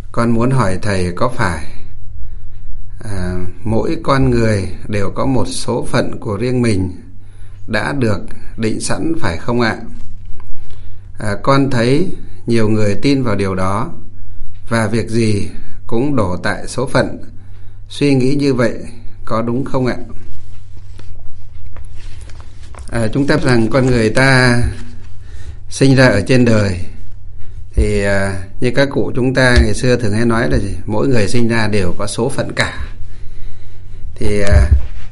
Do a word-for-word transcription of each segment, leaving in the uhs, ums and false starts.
Con muốn hỏi thầy có phải à, mỗi con người đều có một số phận của riêng mình đã được định sẵn phải không ạ? À, con thấy nhiều người tin vào điều đó và việc gì cũng đổ tại số phận. Suy nghĩ như vậy có đúng không ạ? À, chúng ta rằng con người ta sinh ra ở trên đời thì à, như các cụ chúng ta ngày xưa thường hay nói là gì? Mỗi người sinh ra đều có số phận cả. Thì à,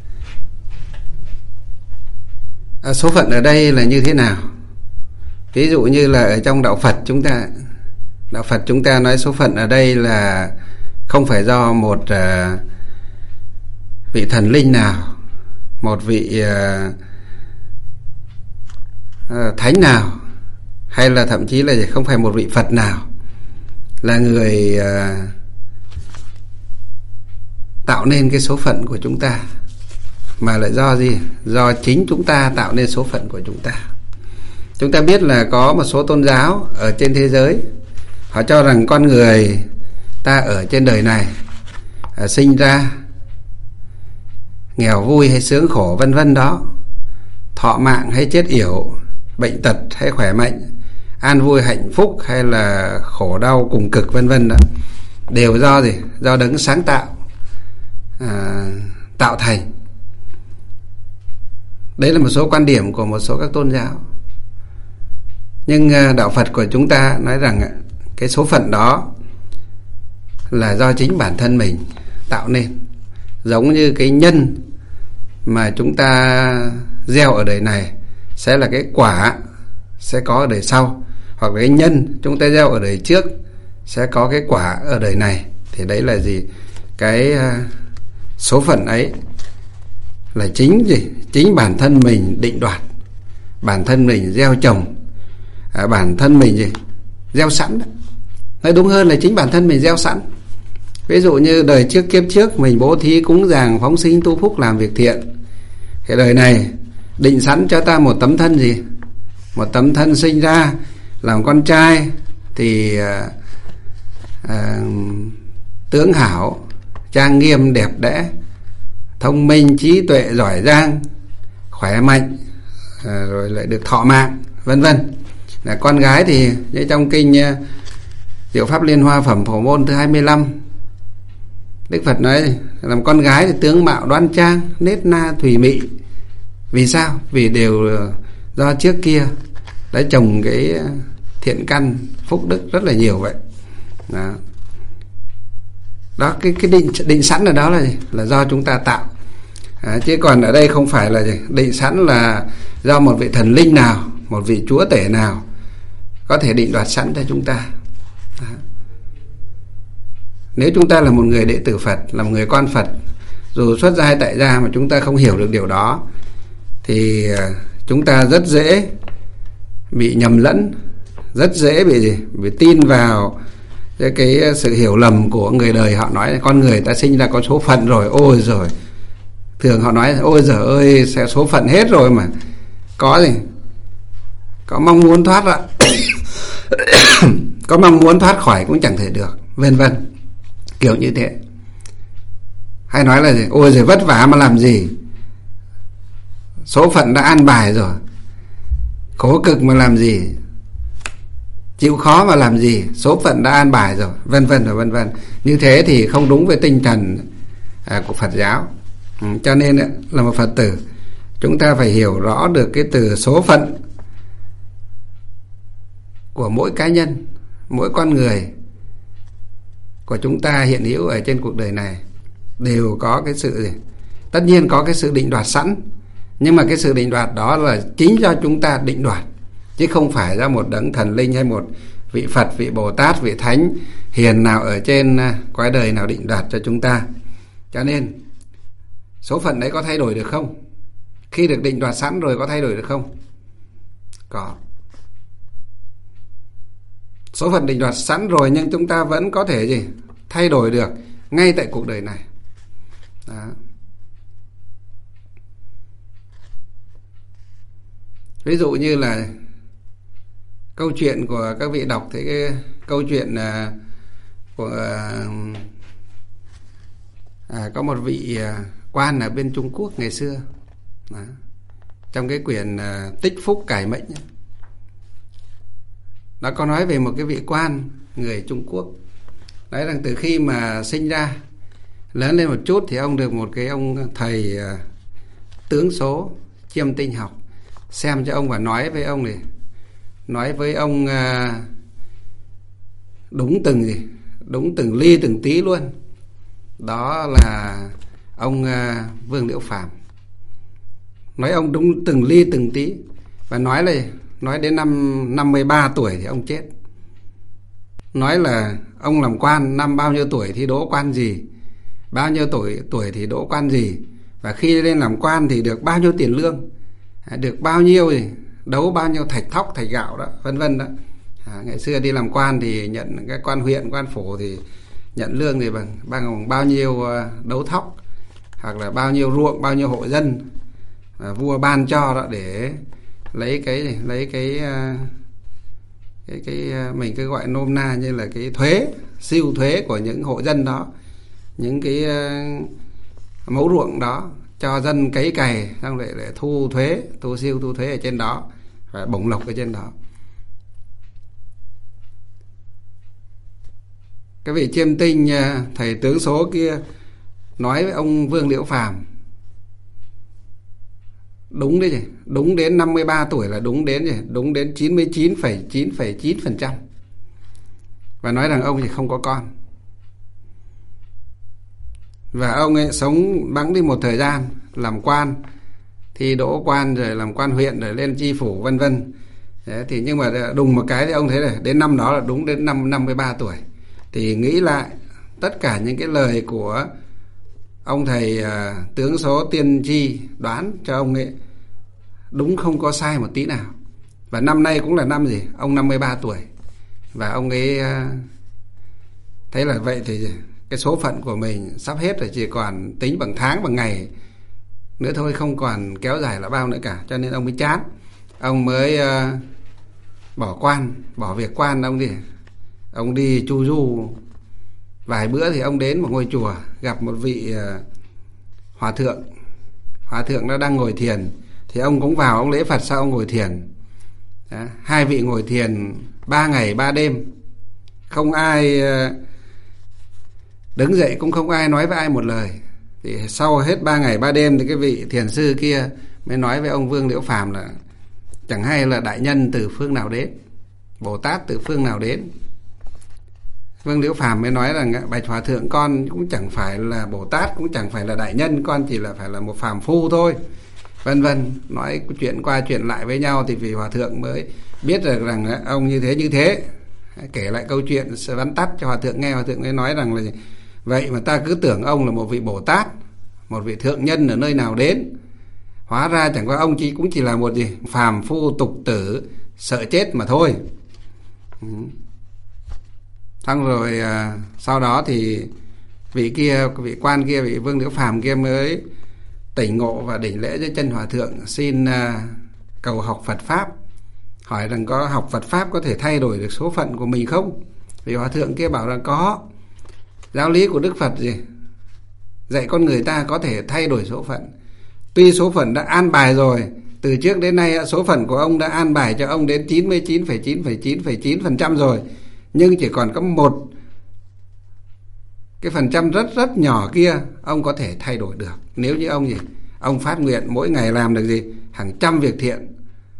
à, số phận ở đây là như thế nào? Ví dụ như là ở trong đạo Phật chúng ta, đạo Phật chúng ta nói số phận ở đây là không phải do một à, vị thần linh nào, một vị à, à, thánh nào, hay là thậm chí là không phải một vị Phật nào là người à, tạo nên cái số phận của chúng ta, mà lại do gì? Do chính chúng ta tạo nên số phận của chúng ta. Chúng ta biết là có một số tôn giáo ở trên thế giới, họ cho rằng con người ta ở trên đời này à, sinh ra nghèo vui hay sướng khổ vân vân đó, thọ mạng hay chết yểu, bệnh tật hay khỏe mạnh, an vui hạnh phúc hay là khổ đau cùng cực vân vân đó, đều do gì? Do đấng sáng tạo à, tạo thành. Đấy là một số quan điểm của một số các tôn giáo. Nhưng đạo Phật của chúng ta nói rằng cái số phận đó là do chính bản thân mình tạo nên. Giống như cái nhân mà chúng ta gieo ở đời này sẽ là cái quả sẽ có ở đời sau, hoặc là cái nhân chúng ta gieo ở đời trước sẽ có cái quả ở đời này. Thì đấy là gì? Cái số phận ấy là chính gì? Chính bản thân mình định đoạt, bản thân mình gieo trồng, à, bản thân mình gì? Gieo sẵn đó. Nói đúng hơn là chính bản thân mình gieo sẵn. Ví dụ như đời trước kiếp trước mình bố thí cúng dường phóng sinh tu phúc làm việc thiện, cái đời này định sẵn cho ta một tấm thân gì? Một tấm thân sinh ra làm con trai thì à, à, tướng hảo, trang nghiêm, đẹp đẽ, thông minh, trí tuệ, giỏi giang, khỏe mạnh, à, rồi lại được thọ mạng vân vân. Là con gái thì như trong kinh uh, Diệu Pháp Liên Hoa Phẩm Phổ Môn thứ hai mươi lăm, Đức Phật nói làm con gái thì tướng mạo đoan trang, nết na thùy mị. Vì sao? Vì đều do trước kia đã trồng cái thiện căn phúc đức rất là nhiều vậy. Đó, đó cái, cái định, định sẵn ở đó là gì? Là do chúng ta tạo. À, chứ còn ở đây không phải là gì? Định sẵn là do một vị thần linh nào, một vị chúa tể nào có thể định đoạt sẵn cho chúng ta. Đó. Nếu chúng ta là một người đệ tử Phật, là một người con Phật, dù xuất gia hay tại gia mà chúng ta không hiểu được điều đó thì chúng ta rất dễ bị nhầm lẫn, rất dễ bị gì? Bị tin vào cái, cái sự hiểu lầm của người đời. Họ nói là con người ta sinh ra có số phận rồi, ôi rồi. Thường họ nói ôi giời ơi, sẽ số phận hết rồi mà. Có gì? Có mong muốn thoát ra có mong muốn thoát khỏi cũng chẳng thể được, vân vân, kiểu như thế. Hay nói là gì? Ôi giời, vất vả mà làm gì, số phận đã an bài rồi, khổ cực mà làm gì, chịu khó mà làm gì, số phận đã an bài rồi, vân vân và vân vân. Như thế thì không đúng với tinh thần à, của Phật giáo. Ừ, cho nên là một Phật tử, chúng ta phải hiểu rõ được cái từ số phận của mỗi cá nhân, mỗi con người của chúng ta hiện hữu ở trên cuộc đời này đều có cái sự gì? Tất nhiên có cái sự định đoạt sẵn, nhưng mà cái sự định đoạt đó là chính do chúng ta định đoạt, chứ không phải do một đấng thần linh hay một vị Phật, vị Bồ Tát, vị Thánh hiền nào ở trên cõi đời nào định đoạt cho chúng ta. Cho nên số phận đấy có thay đổi được không? Khi được định đoạt sẵn rồi có thay đổi được không? Có. Số phận định đoạt sẵn rồi nhưng chúng ta vẫn có thể gì? Thay đổi được ngay tại cuộc đời này. Đó. Ví dụ như là câu chuyện của các vị đọc thấy cái câu chuyện là của à, có một vị quan ở bên Trung Quốc ngày xưa. Đó. Trong cái quyển uh, Tích Phúc Cải Mệnh ấy, nó có nói về một cái vị quan người Trung Quốc. Nói rằng từ khi mà sinh ra, lớn lên một chút thì ông được một cái ông thầy uh, tướng số chiêm tinh học xem cho ông và nói với ông này, nói với ông uh, đúng từng gì, đúng từng ly từng tí luôn. Đó là ông uh, Vương Liễu Phàm. Nói ông đúng từng ly từng tí. Và nói là nói đến năm năm mươi ba tuổi thì ông chết. Nói là ông làm quan năm bao nhiêu tuổi thì đỗ quan gì, bao nhiêu tuổi tuổi thì đỗ quan gì, và khi lên làm quan thì được bao nhiêu tiền lương, được bao nhiêu thì đấu bao nhiêu thạch thóc thạch gạo đó, vân vân đó. À, ngày xưa đi làm quan thì nhận cái quan huyện quan phủ thì nhận lương thì bằng bằng bao nhiêu đấu thóc, hoặc là bao nhiêu ruộng, bao nhiêu hộ dân à, vua ban cho đó, để lấy cái lấy cái cái cái mình cứ gọi nôm na như là cái thuế, siêu thuế của những hộ dân đó, những cái mẫu ruộng đó cho dân cấy cày, xong lại để thu thuế, thu siêu thu thuế ở trên đó và bổng lộc ở trên đó. Cái vị chiêm tinh thầy tướng số kia nói với ông Vương Liễu Phàm đúng đấy, đúng đến năm mươi ba tuổi là đúng đến đúng đến chín mươi chín phẩy chín phẩy chín phần trăm, và nói rằng ông thì không có con. Và ông ấy sống bẵng đi một thời gian làm quan, thì đỗ quan rồi làm quan huyện rồi lên chi phủ vân vân. Thì nhưng mà đùng một cái thì ông thấy là đến năm đó là đúng đến năm năm mươi ba tuổi. Thì nghĩ lại tất cả những cái lời của ông thầy uh, tướng số tiên tri đoán cho ông ấy đúng, không có sai một tí nào. Và năm nay cũng là năm gì? Ông năm mươi ba tuổi. Và ông ấy uh, thấy là vậy thì cái số phận của mình sắp hết rồi, chỉ còn tính bằng tháng bằng ngày nữa thôi, không còn kéo dài là bao nữa cả. Cho nên ông mới chán, ông mới uh, bỏ quan, bỏ việc quan. Ông đi ông đi chu du vài bữa thì ông đến một ngôi chùa, gặp một vị uh, hòa thượng. Hòa thượng nó đang ngồi thiền, thì ông cũng vào, ông lễ Phật sau ông ngồi thiền. Đó, hai vị ngồi thiền ba ngày ba đêm, không ai uh, đứng dậy, cũng không ai nói với ai một lời. Thì sau hết ba ngày ba đêm thì cái vị thiền sư kia mới nói với ông Vương Liễu Phàm là chẳng hay là đại nhân từ phương nào đến, Bồ Tát từ phương nào đến. Vương Liễu Phàm mới nói rằng bạch hòa thượng, con cũng chẳng phải là Bồ Tát, cũng chẳng phải là đại nhân, con chỉ là phải là một phàm phu thôi, vân vân. Nói chuyện qua chuyện lại với nhau thì vị hòa thượng mới biết được rằng ông như thế như thế, kể lại câu chuyện vắn tắt cho hòa thượng nghe. Hòa thượng mới nói rằng là vậy mà ta cứ tưởng ông là một vị Bồ Tát, một vị thượng nhân ở nơi nào đến, hóa ra chẳng qua ông chỉ cũng chỉ là một gì phàm phu tục tử sợ chết mà thôi. Ừ. Xong rồi à, sau đó thì vị kia, vị quan kia, vị Vương Liễu Phàm kia mới tỉnh ngộ và đảnh lễ dưới chân hòa thượng, xin à, cầu học Phật pháp, hỏi rằng có học Phật pháp có thể thay đổi được số phận của mình không? Vị hòa thượng kia bảo rằng có. Giáo lý của Đức Phật gì dạy con người ta có thể thay đổi số phận. Tuy số phận đã an bài rồi, từ trước đến nay số phận của ông đã an bài cho ông đến chín mươi chín phẩy chín phẩy chín phẩy chín phần trăm rồi, nhưng chỉ còn có một cái phần trăm rất rất nhỏ kia ông có thể thay đổi được. Nếu như ông gì ông phát nguyện mỗi ngày làm được gì hàng trăm việc thiện,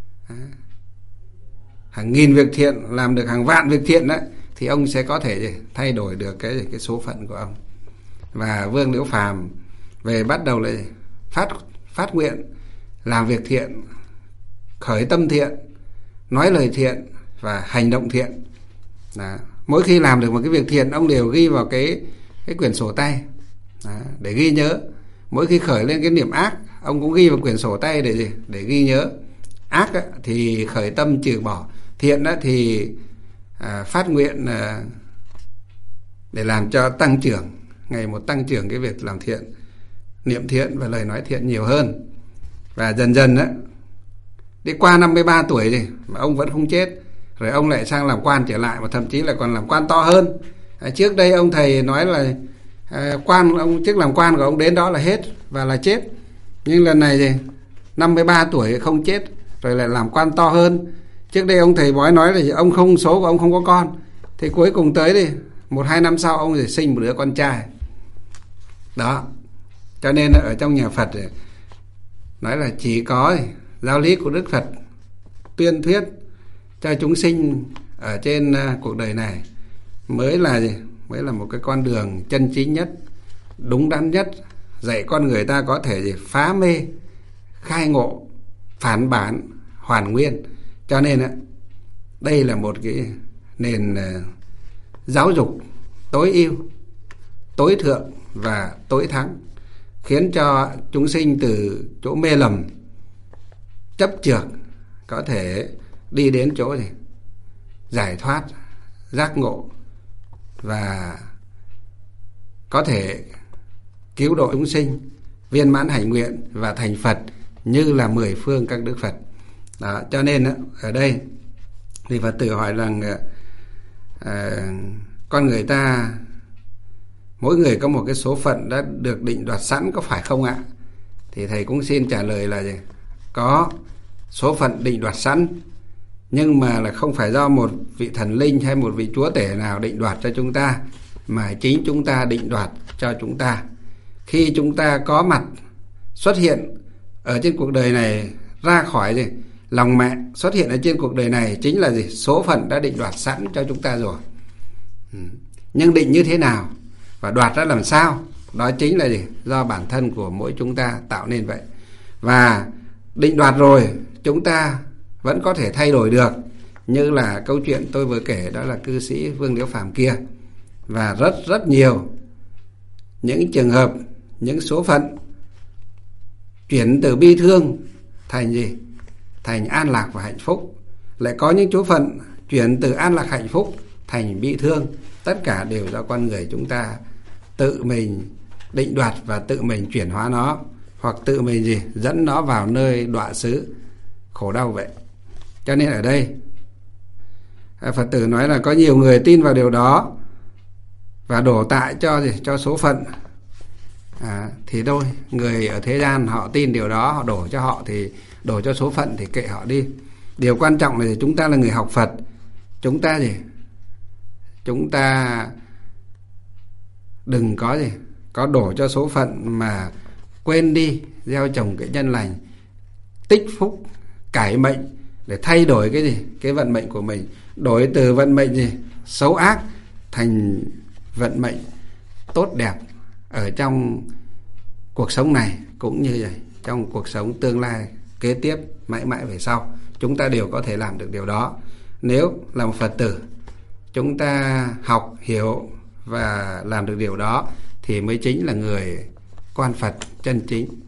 hàng nghìn việc thiện, làm được hàng vạn việc thiện đấy, thì ông sẽ có thể gì thay đổi được cái cái số phận của ông. Và Vương Liễu Phàm về bắt đầu lại phát phát nguyện làm việc thiện, khởi tâm thiện, nói lời thiện và hành động thiện. Đó. Mỗi khi làm được một cái việc thiện, ông đều ghi vào cái cái quyển sổ tay. Đó, để ghi nhớ. Mỗi khi khởi lên cái niệm ác, ông cũng ghi vào quyển sổ tay để gì? Để ghi nhớ. Ác á, thì khởi tâm trừ bỏ, thiện á, thì à, phát nguyện à, để làm cho tăng trưởng, ngày một tăng trưởng cái việc làm thiện, niệm thiện và lời nói thiện nhiều hơn. Và dần dần á, đi qua năm mươi ba tuổi rồi mà ông vẫn không chết. Rồi ông lại sang làm quan trở lại, và thậm chí là còn làm quan to hơn. À, trước đây ông thầy nói là à, quan ông chức làm quan của ông đến đó là hết và là chết. Nhưng lần này thì năm mươi ba tuổi không chết, rồi lại làm quan to hơn. Trước đây ông thầy bói nói là ông không, số của ông không có con, thì cuối cùng tới đi một hai năm sau ông sẽ sinh một đứa con trai. Đó, cho nên ở trong nhà Phật nói là chỉ có giáo lý của Đức Phật tuyên thuyết cho chúng sinh ở trên cuộc đời này mới là gì? Mới là một cái con đường chân chính nhất, đúng đắn nhất, dạy con người ta có thể gì? Phá mê, khai ngộ, phản bản, hoàn nguyên. Cho nên đây là một cái nền giáo dục tối ưu, tối thượng và tối thắng, khiến cho chúng sinh từ chỗ mê lầm, chấp chược có thể đi đến chỗ gì? Giải thoát, giác ngộ và có thể cứu độ chúng sinh, viên mãn hạnh nguyện và thành Phật như là mười phương các đức Phật. Đó, cho nên ở đây thì Phật tử hỏi rằng à, con người ta mỗi người có một cái số phận đã được định đoạt sẵn, có phải không ạ? Thì thầy cũng xin trả lời là gì? Có số phận định đoạt sẵn, nhưng mà là không phải do một vị thần linh hay một vị chúa tể nào định đoạt cho chúng ta, mà chính chúng ta định đoạt cho chúng ta. Khi chúng ta có mặt xuất hiện ở trên cuộc đời này, ra khỏi gì? Lòng mẹ xuất hiện ở trên cuộc đời này, chính là gì? Số phận đã định đoạt sẵn cho chúng ta rồi. Nhưng định như thế nào và đoạt ra làm sao, đó chính là gì? Do bản thân của mỗi chúng ta tạo nên vậy. Và định đoạt rồi, chúng ta vẫn có thể thay đổi được, như là câu chuyện tôi vừa kể, đó là cư sĩ Vương Liễu Phàm kia. Và rất rất nhiều những trường hợp, những số phận chuyển từ bi thương thành gì? Thành an lạc và hạnh phúc. Lại có những số phận chuyển từ an lạc hạnh phúc thành bi thương. Tất cả đều do con người chúng ta tự mình định đoạt và tự mình chuyển hóa nó, hoặc tự mình gì? Dẫn nó vào nơi đọa xứ khổ đau vậy. Cho nên ở đây Phật tử nói là có nhiều người tin vào điều đó và đổ tại cho gì? Cho số phận. À, thì thôi, người ở thế gian họ tin điều đó, họ đổ cho họ thì đổ cho số phận thì kệ họ đi. Điều quan trọng là chúng ta là người học Phật, chúng ta gì? Chúng ta đừng có gì? Có đổ cho số phận mà quên đi gieo trồng cái nhân lành, tích phúc, cải mệnh để thay đổi cái gì? Cái vận mệnh của mình, đổi từ vận mệnh gì? Xấu ác thành vận mệnh tốt đẹp ở trong cuộc sống này, cũng như vậy trong cuộc sống tương lai kế tiếp mãi mãi về sau. Chúng ta đều có thể làm được điều đó. Nếu là một Phật tử, chúng ta học, hiểu và làm được điều đó thì mới chính là người con Phật chân chính.